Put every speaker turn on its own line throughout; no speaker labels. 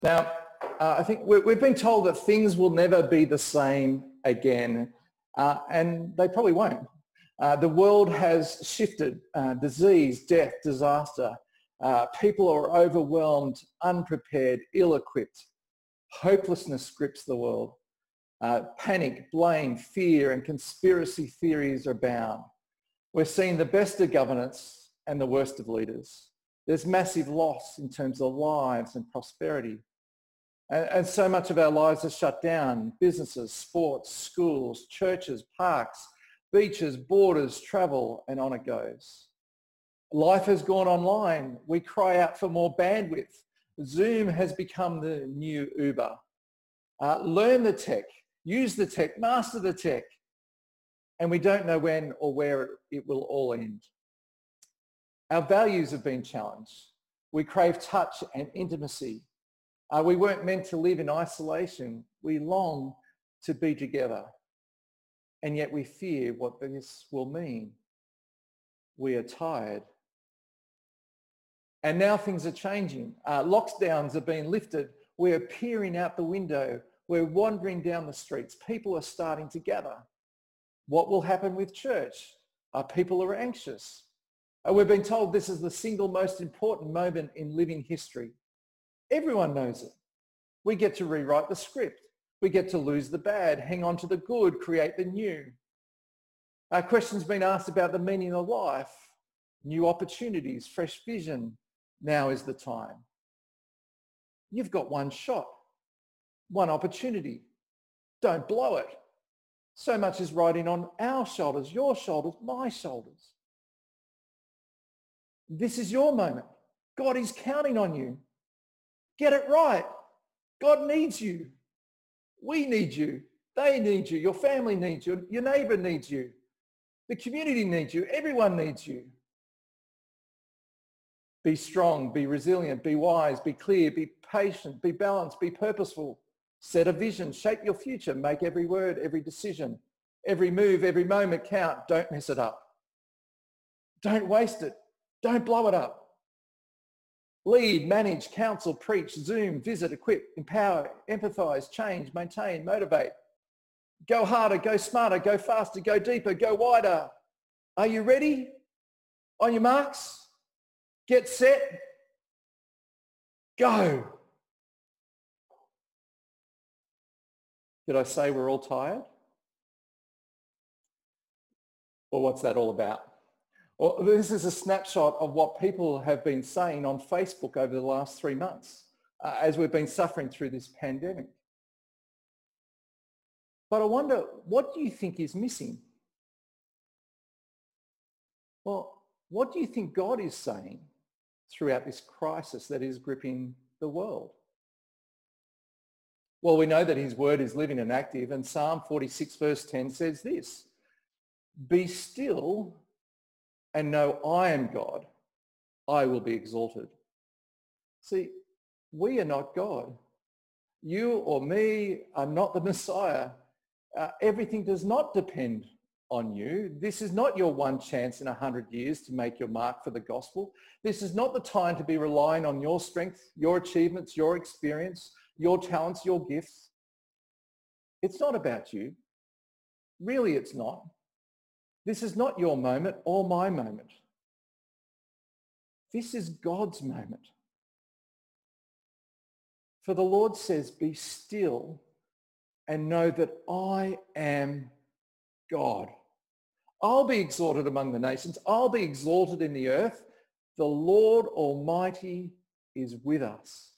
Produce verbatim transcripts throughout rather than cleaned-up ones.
Now, uh, I think we- we've been told that things will never be the same again, uh, and they probably won't. Uh, the world has shifted. Uh, disease, death, disaster. Uh, people are overwhelmed, unprepared, ill-equipped. Hopelessness grips the world. Uh, panic, blame, fear, and conspiracy theories are abound. We're seeing the best of governance and the worst of leaders. There's massive loss in terms of lives and prosperity. And, and so much of our lives are shut down. Businesses, sports, schools, churches, parks, beaches, borders, travel, and on it goes. Life has gone online. We cry out for more bandwidth. Zoom has become the new Uber. Uh, learn the tech, use the tech, master the tech, and we don't know when or where it will all end. Our values have been challenged. We crave touch and intimacy. Uh, we weren't meant to live in isolation. We long to be together. And yet we fear what this will mean. We are tired. And now things are changing. Uh, lockdowns are being lifted. We're peering out the window. We're wandering down the streets. People are starting to gather. What will happen with church? Uh, people are anxious. Uh, we've been told this is the single most important moment in living history. Everyone knows it. We get to rewrite the script. We get to lose the bad, hang on to the good, create the new. Uh, questions been asked about the meaning of life, new opportunities, fresh vision. Now is the time. You've got one shot, one opportunity. Don't blow it. So much is riding on our shoulders, your shoulders, my shoulders. This is your moment. God is counting on you. Get it right. God needs you. We need you. They need you. Your family needs you. Your neighbour needs you. The community needs you. Everyone needs you. Be strong, be resilient, be wise, be clear, be patient, be balanced, be purposeful. Set a vision, shape your future, make every word, every decision, every move, every moment count. Don't mess it up. Don't waste it. Don't blow it up. Lead, manage, counsel, preach, Zoom, visit, equip, empower, empathise, change, maintain, motivate. Go harder, go smarter, go faster, go deeper, go wider. Are you ready? On your marks? Get set. Go. Did I say we're all tired? Well, what's that all about? Well, this is a snapshot of what people have been saying on Facebook over the last three months uh, as we've been suffering through this pandemic. But I wonder, what do you think is missing? Well, what do you think God is saying throughout this crisis that is gripping the world? Well, we know that his word is living and active, and Psalm forty-six verse ten says this: "Be still and know I am God. I will be exalted." See, we are not God. You or me are not the Messiah. Uh, everything does not depend on you. This is not your one chance in a hundred years to make your mark for the gospel. This is not the time to be relying on your strength, your achievements, your experience, your talents, your gifts. It's not about you. Really, it's not. This is not your moment or my moment. This is God's moment. For the Lord says, "Be still and know that I am God. I'll be exalted among the nations. I'll be exalted in the earth. The Lord Almighty is with us."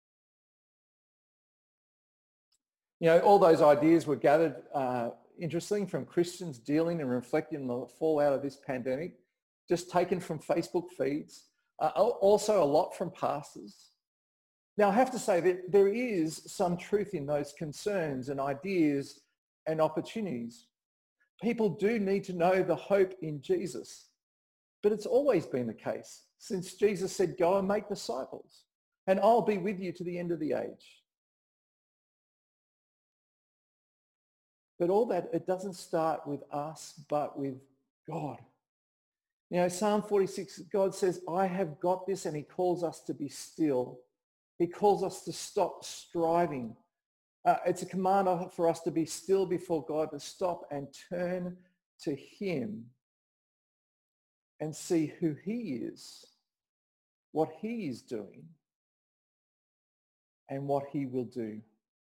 You know, all those ideas were gathered, uh, interesting, from Christians dealing and reflecting on the fallout of this pandemic, just taken from Facebook feeds, uh, also a lot from pastors. Now, I have to say that there is some truth in those concerns and ideas and opportunities. People do need to know the hope in Jesus, but it's always been the case since Jesus said, "Go and make disciples, and I'll be with you to the end of the age." But all that, it doesn't start with us, but with God. You know, Psalm forty-six, God says, "I have got this," and he calls us to be still He calls us to stop striving. Uh, it's a command for us to be still before God, to stop and turn to him and see who he is, what he is doing, and what he will do.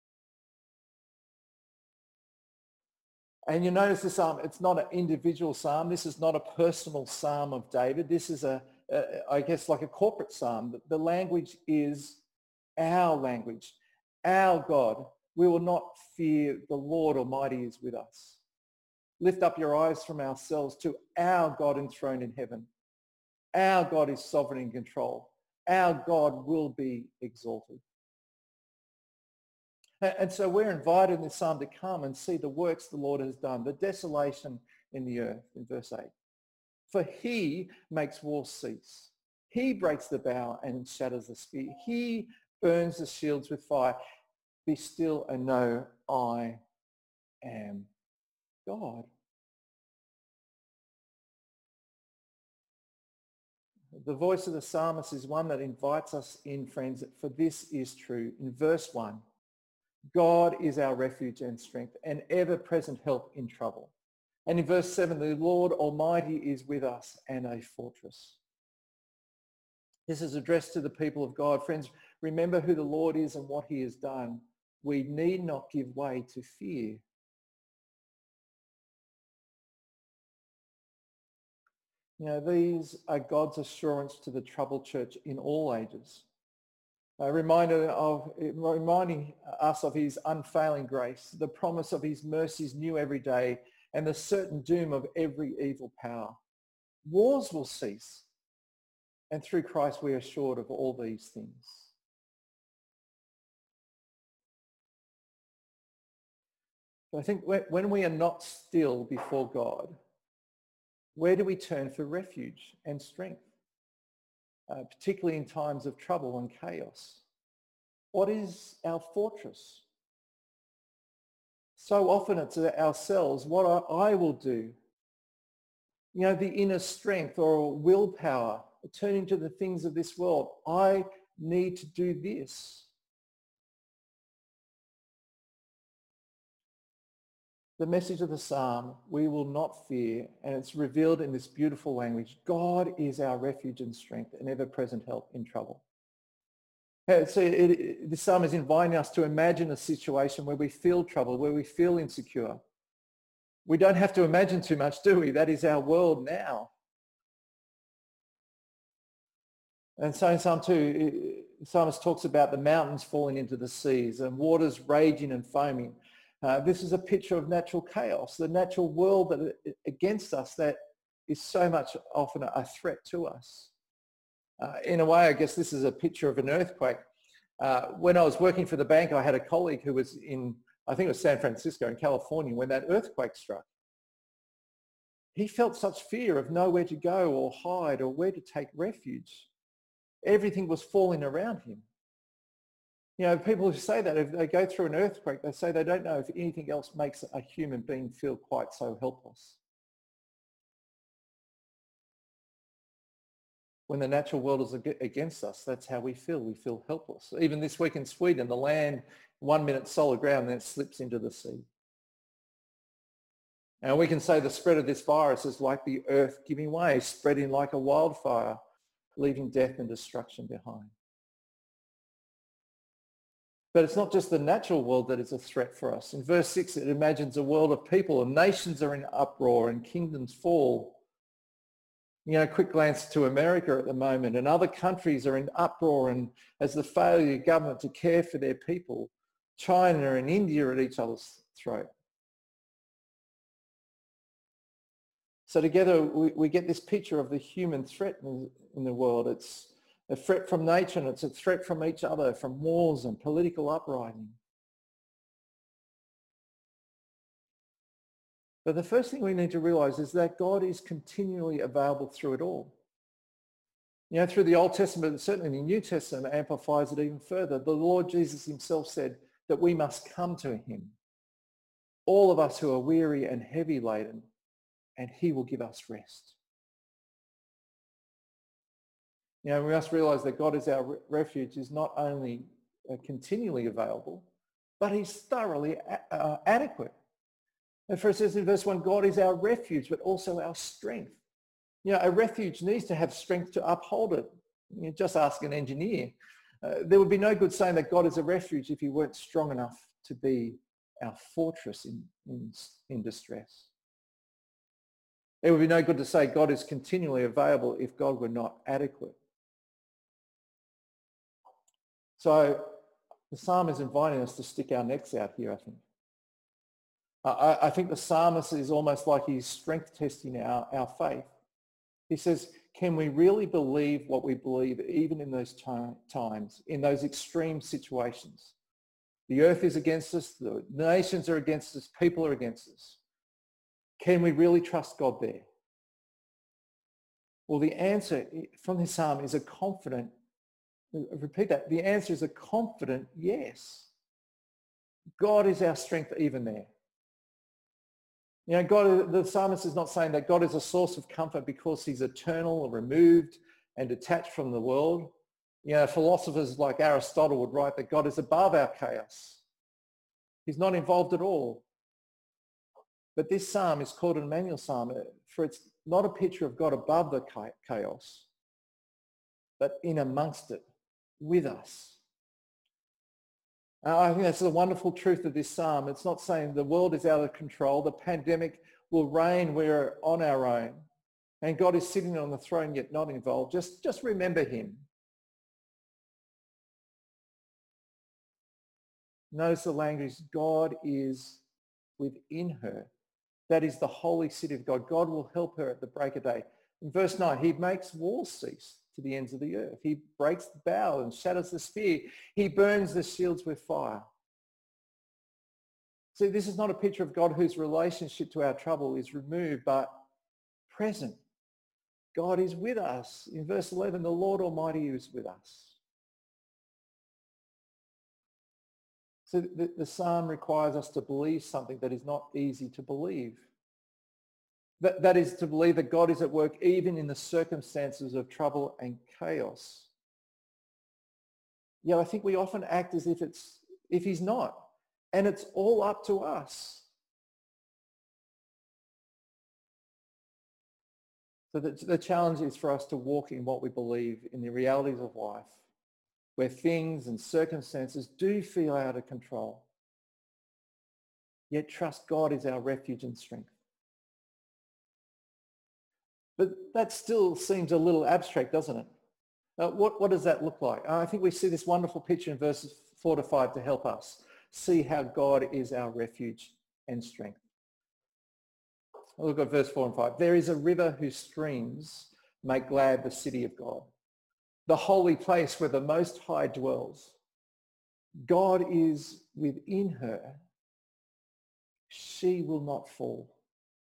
And you notice the psalm, it's not an individual psalm. This is not a personal psalm of David. This is a, a I guess, like a corporate psalm. The language is our language, our God. We will not fear, the Lord Almighty is with us. Lift up your eyes from ourselves to our God enthroned in heaven. Our God is sovereign in control. Our God will be exalted. And so we're invited in this psalm to come and see the works the Lord has done, the desolation in the earth, in verse eight. For he makes war cease. He breaks the bow and shatters the spear. He burns the shields with fire. Be still and know I am God. The voice of the psalmist is one that invites us in, friends, for this is true. In verse one, God is our refuge and strength, an ever-present help in trouble. And in verse seven, the Lord Almighty is with us and a fortress. This is addressed to the people of God. Friends, remember who the Lord is and what he has done. We need not give way to fear. You know, these are God's assurance to the troubled church in all ages. A reminder of, reminding us of his unfailing grace, the promise of his mercies new every day, and the certain doom of every evil power. Wars will cease, and through Christ we are assured of all these things. But I think when we are not still before God, where do we turn for refuge and strength, uh, particularly in times of trouble and chaos? What is our fortress? So often it's ourselves, what I will do. You know, the inner strength or willpower, turning to the things of this world. I need to do this. The message of the psalm, we will not fear, and it's revealed in this beautiful language. God is our refuge and strength, an ever-present help in trouble. So it, it, the psalm is inviting us to imagine a situation where we feel trouble, where we feel insecure. We don't have to imagine too much, do we? That is our world now. And so in Psalm two, the psalmist talks about the mountains falling into the seas and waters raging and foaming. Uh, this is a picture of natural chaos, the natural world that against us that is so much often a threat to us. Uh, in a way, I guess this is a picture of an earthquake. Uh, when I was working for the bank, I had a colleague who was in, I think it was San Francisco in California, when that earthquake struck. He felt such fear of nowhere to go or hide or where to take refuge. Everything was falling around him. You know, people who say that, if they go through an earthquake, they say they don't know if anything else makes a human being feel quite so helpless. When the natural world is against us, that's how we feel. We feel helpless. Even this week in Sweden, the land, one minute solid ground, then it slips into the sea. And we can say the spread of this virus is like the earth giving way, spreading like a wildfire, leaving death and destruction behind. But it's not just the natural world that is a threat for us. In verse six, it imagines a world of people, and nations are in uproar and kingdoms fall. You know, a quick glance to America at the moment, and other countries are in uproar and as the failure of government to care for their people. China and India are at each other's throat. So together we, we get this picture of the human threat in, in the world. It's a threat from nature, and it's a threat from each other, from wars and political uprising. But the first thing we need to realize is that God is continually available through it all. You know, through the Old Testament, and certainly the New Testament amplifies it even further. The Lord Jesus himself said that we must come to him, all of us who are weary and heavy laden, and he will give us rest. You know, we must realise that God is our re- refuge is not only uh, continually available, but he's thoroughly a- uh, adequate. And for it says in verse one, God is our refuge, but also our strength. You know, a refuge needs to have strength to uphold it. You just ask an engineer. Uh, there would be no good saying that God is a refuge if he weren't strong enough to be our fortress in, in, in distress. It would be no good to say God is continually available if God were not adequate. So the psalm is inviting us to stick our necks out here, I think. I, I think the psalmist is almost like he's strength testing our, our faith. He says, can we really believe what we believe even in those t- times, in those extreme situations? The earth is against us, the nations are against us, people are against us. Can we really trust God there? Well, the answer from this psalm is a confident, repeat that, the answer is a confident yes. God is our strength even there. You know, God, the psalmist is not saying that God is a source of comfort because he's eternal or removed and detached from the world. You know, philosophers like Aristotle would write that God is above our chaos. He's not involved at all. But this psalm is called an Emmanuel psalm, for it's not a picture of God above the chaos, but in amongst it, with us. Uh, I think that's the wonderful truth of this psalm. It's not saying the world is out of control, the pandemic will reign, we're on our own, and God is sitting on the throne yet not involved. Just, just remember him. Notice the language, God is within her. That is the holy city of God. God will help her at the break of day. In verse nine, he makes wars cease to the ends of the earth. He breaks the bow and shatters the spear. He burns the shields with fire. See, this is not a picture of God whose relationship to our trouble is removed, but present. God is with us. In verse eleven, the Lord Almighty is with us. So the, the psalm requires us to believe something that is not easy to believe. That, that is to believe that God is at work even in the circumstances of trouble and chaos. Yeah, I think we often act as if it's if he's not, and it's all up to us. So the, the challenge is for us to walk in what we believe in the realities of life, where things and circumstances do feel out of control. Yet trust God is our refuge and strength. But that still seems a little abstract, doesn't it? Uh, what, what does that look like? Uh, I think we see this wonderful picture in verses four to five to help us see how God is our refuge and strength. Look at verse four and five. There is a river whose streams make glad the city of God, the holy place where the Most High dwells. God is within her. She will not fall.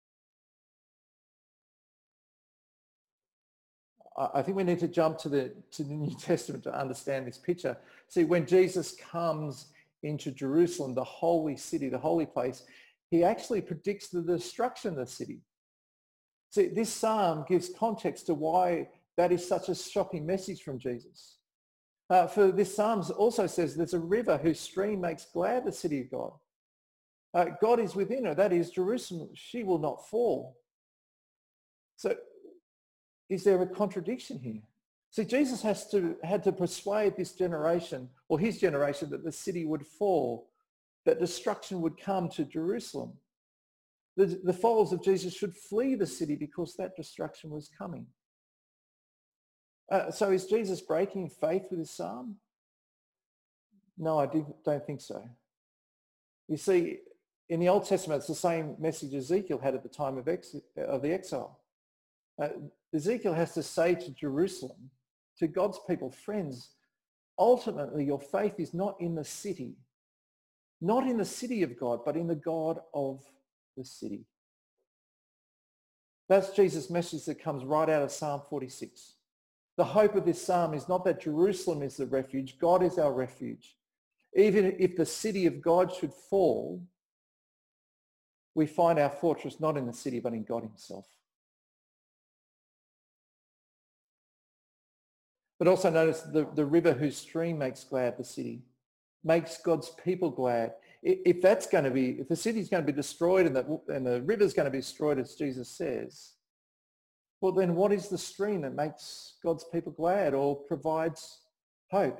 I think we need to jump to the, to the New Testament to understand this picture. See, when Jesus comes into Jerusalem, the holy city, the holy place, he actually predicts the destruction of the city. See, this psalm gives context to why that is such a shocking message from Jesus. Uh, for this psalm also says there's a river whose stream makes glad the city of God. Uh, God is within her, that is Jerusalem. She will not fall. So is there a contradiction here? See, Jesus has to, had to persuade this generation, or his generation, that the city would fall, that destruction would come to Jerusalem. The, the followers of Jesus should flee the city because that destruction was coming. Uh, so is Jesus breaking faith with his psalm? No, I don't think so. You see, in the Old Testament, it's the same message Ezekiel had at the time of, ex- of the exile. Uh, Ezekiel has to say to Jerusalem, to God's people, friends, ultimately your faith is not in the city, not in the city of God, but in the God of the city. That's Jesus' message that comes right out of Psalm forty-six. The hope of this psalm is not that Jerusalem is the refuge, God is our refuge. Even if the city of God should fall, we find our fortress not in the city, but in God himself. But also notice the, the river whose stream makes glad the city, makes God's people glad. If that's going to be, if the city's going to be destroyed and the, and the river's going to be destroyed, as Jesus says, well then what is the stream that makes God's people glad or provides hope?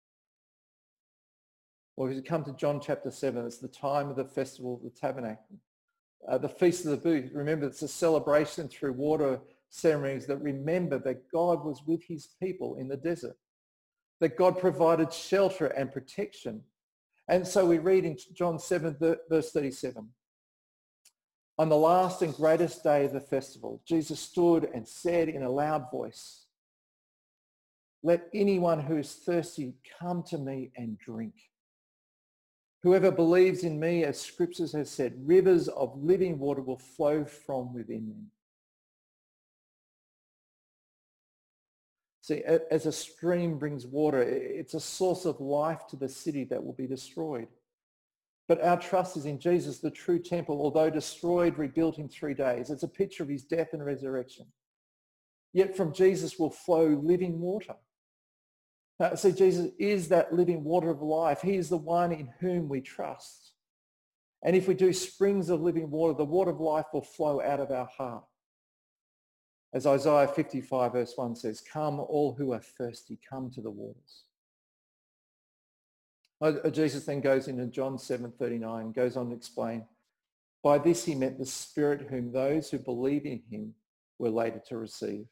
Well, if you come to John chapter seven, it's the time of the festival of the tabernacle. Uh, the Feast of the Booths, remember, it's a celebration through water ceremonies that remember that God was with his people in the desert, that God provided shelter and protection. And so we read in John seven, verse thirty-seven, on the last and greatest day of the festival, Jesus stood and said in a loud voice, "Let anyone who is thirsty come to me and drink. Whoever believes in me, as scriptures has said, rivers of living water will flow from within them." See, as a stream brings water, it's a source of life to the city that will be destroyed. But our trust is in Jesus, the true temple, although destroyed, rebuilt in three days. It's a picture of his death and resurrection. Yet from Jesus will flow living water. Uh, see, Jesus is that living water of life. He is the one in whom we trust. And if we do, springs of living water, the water of life will flow out of our heart. As Isaiah fifty-five verse one says, "Come all who are thirsty, come to the waters." Uh, Jesus then goes into John seven thirty-nine, goes on to explain, by this he meant the Spirit whom those who believe in him were later to receive.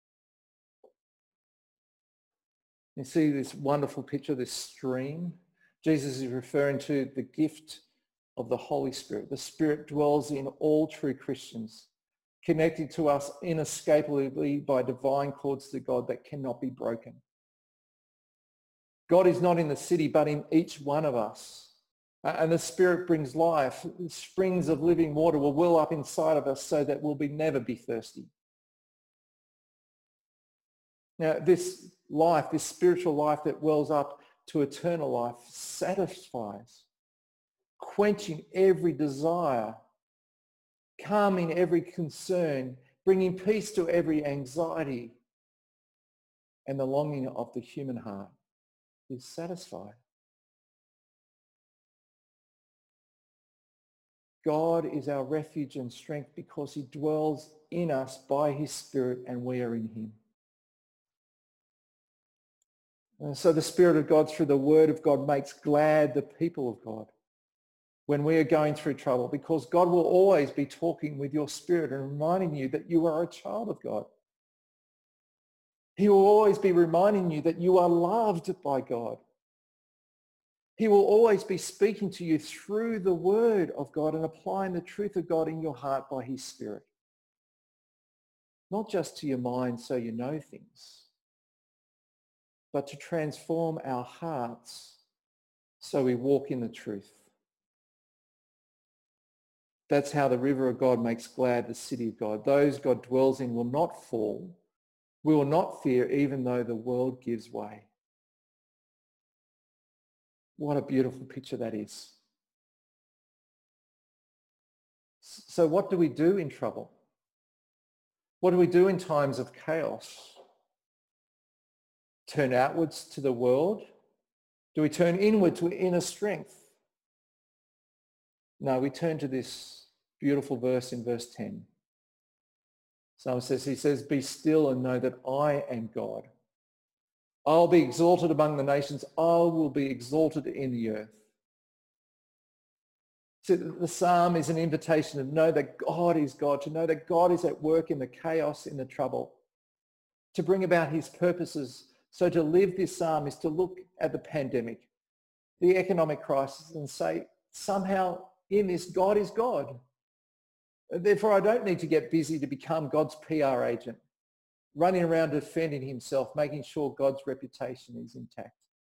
You see this wonderful picture, this stream. Jesus is referring to the gift of the Holy Spirit. The Spirit dwells in all true Christians, connected to us inescapably by divine cords to God that cannot be broken. God is not in the city, but in each one of us. And the Spirit brings life. Springs of living water will well up inside of us so that we'll be never be thirsty. Now, this life, this spiritual life that wells up to eternal life, satisfies, quenching every desire, calming every concern, bringing peace to every anxiety, and the longing of the human heart is satisfied. God is our refuge and strength because he dwells in us by his Spirit and we are in him. And so the Spirit of God through the Word of God makes glad the people of God when we are going through trouble, because God will always be talking with your spirit and reminding you that you are a child of God. He will always be reminding you that you are loved by God. He will always be speaking to you through the Word of God and applying the truth of God in your heart by his Spirit. Not just to your mind so you know things, but to transform our hearts so we walk in the truth. That's how the river of God makes glad the city of God. Those God dwells in will not fall. We will not fear even though the world gives way. What a beautiful picture that is. So what do we do in trouble? What do we do in times of chaos? Turn outwards to the world? Do we turn inward to inner strength? No, we turn to this beautiful verse in verse ten. Psalm says, he says, "Be still and know that I am God. I'll be exalted among the nations. I will be exalted in the earth." So the psalm is an invitation to know that God is God, to know that God is at work in the chaos, in the trouble, to bring about his purposes. So to live this psalm is to look at the pandemic, the economic crisis, and say, somehow in this, God is God. Therefore, I don't need to get busy to become God's P R agent, running around defending himself, making sure God's reputation is intact.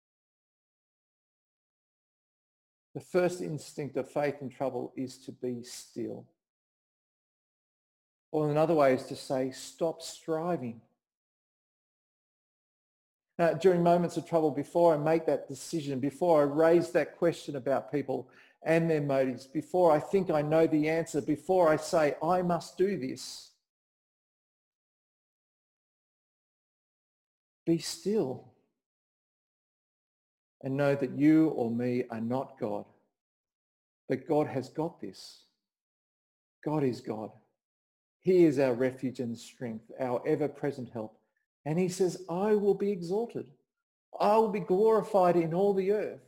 The first instinct of faith in trouble is to be still. Or another way is to say, stop striving. Now, during moments of trouble, before I make that decision, before I raise that question about people and their motives, before I think I know the answer, before I say, I must do this, Be still and know that you or me are not God, but God has got this. God is God. He is our refuge and strength, our ever-present help. And he says, I will be exalted. I will be glorified in all the earth.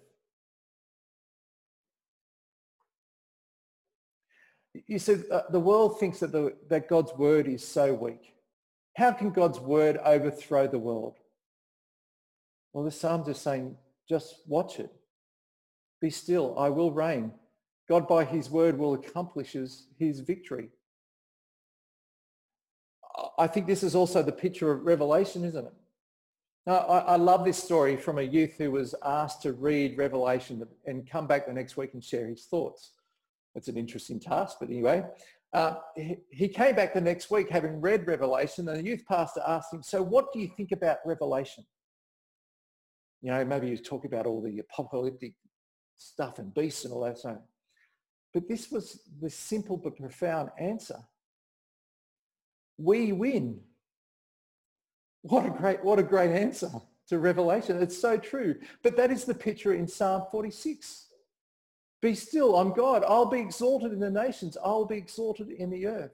You said uh, the world thinks that, the, that God's word is so weak. How can God's word overthrow the world? Well, the Psalms are saying, just watch it. Be still. I will reign. God by his word will accomplish his, his victory. I think this is also the picture of Revelation, isn't it? Now, I, I love this story from a youth who was asked to read Revelation and come back the next week and share his thoughts. It's an interesting task, but anyway. Uh, he, he came back the next week having read Revelation, and the youth pastor asked him, so what do you think about Revelation? You know, maybe he was talking about all the apocalyptic stuff and beasts and all that stuff. But this was the simple but profound answer. We win. What a great, what a great answer to Revelation. It's so true. But that is the picture in Psalm forty-six. Be still, I'm God. I'll be exalted in the nations. I'll be exalted in the earth.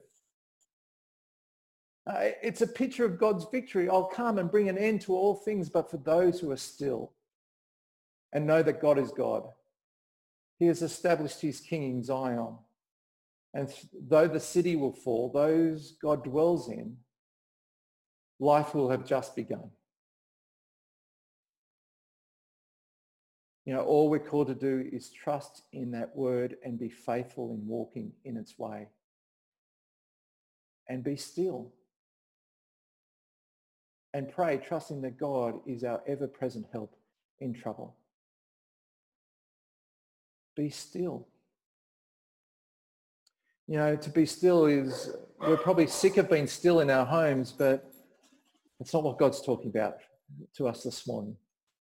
Uh, it's a picture of God's victory. I'll come and bring an end to all things, but for those who are still and know that God is God. He has established his king in Zion. And though the city will fall, those God dwells in, life will have just begun. You know, all we're called to do is trust in that word and be faithful in walking in its way. And be still. And pray, trusting that God is our ever-present help in trouble. Be still. You know, to be still is, we're probably sick of being still in our homes, but it's not what God's talking about to us this morning.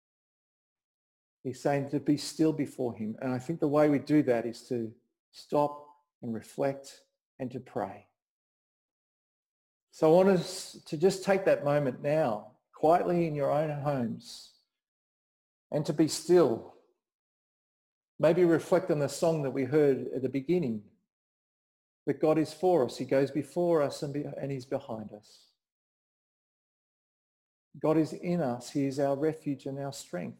He's saying to be still before him. And I think the way we do that is to stop and reflect and to pray. So I want us to just take that moment now, quietly in your own homes, and to be still. Maybe reflect on the song that we heard at the beginning, that God is for us. He goes before us and, be, and he's behind us. God is in us. He is our refuge and our strength.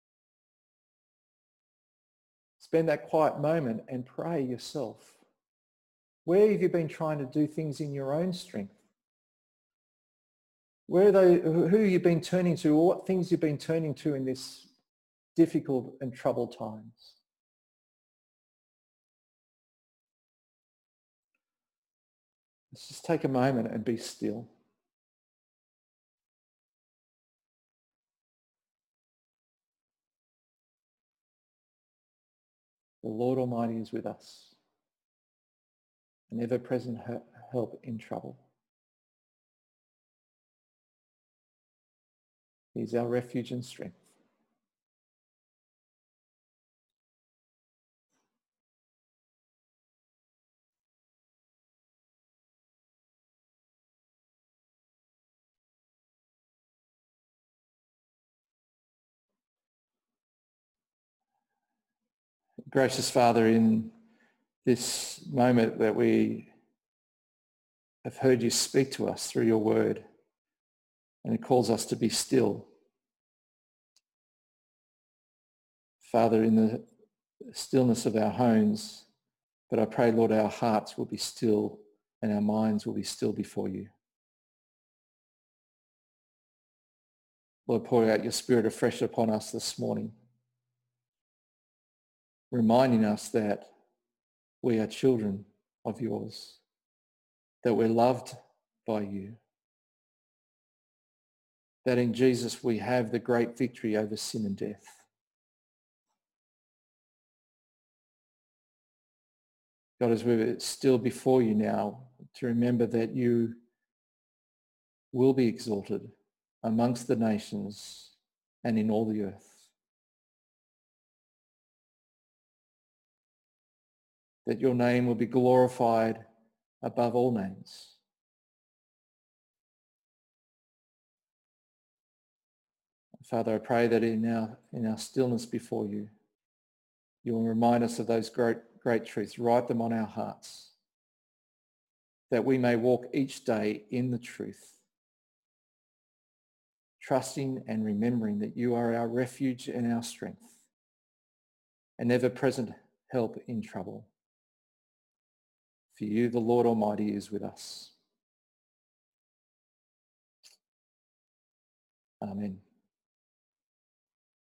Spend that quiet moment and pray yourself. Where have you been trying to do things in your own strength? Where are they, who have you been turning to, or what things you've been turning to in this difficult and troubled times? Let's just take a moment and be still. The Lord Almighty is with us, an ever-present help in trouble. He is our refuge and strength. Gracious Father, in this moment that we have heard you speak to us through your word, and it calls us to be still. Father, in the stillness of our homes, but I pray, Lord, our hearts will be still and our minds will be still before you. Lord, pour out your Spirit afresh upon us this morning, reminding us that we are children of yours, that we're loved by you, that in Jesus we have the great victory over sin and death. God, as we're still before you now, to remember that you will be exalted amongst the nations and in all the earth. That your name will be glorified above all names. Father, I pray that in our, in our stillness before you, you will remind us of those great, great truths, write them on our hearts, that we may walk each day in the truth, trusting and remembering that you are our refuge and our strength, an ever-present help in trouble. For you, the Lord Almighty, is with us. Amen.